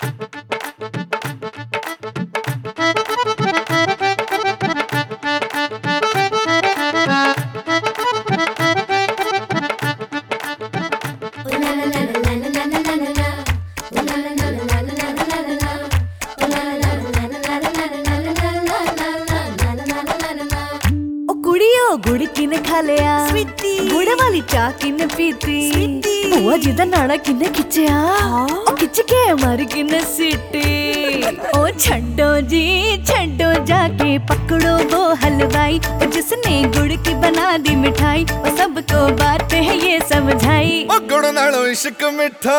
गुड़ किने खा लिया गुड़ वाली चाह किने पीती बुआ जी दा नाड़ा किने खिंचया ओ खिंच के मार किने सीटी ओ छड्डो जी छड्डो जाके पकड़ो वो हलवाई ओ जिसने गुड़ की बना दी मिठाई ओ सबको बात है ये समझाई ओ गुड़ नालों इश्क मिठा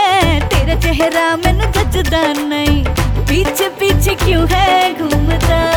चेहरा मैनू जचदा नहीं पीछे पीछे क्यों है घूमता।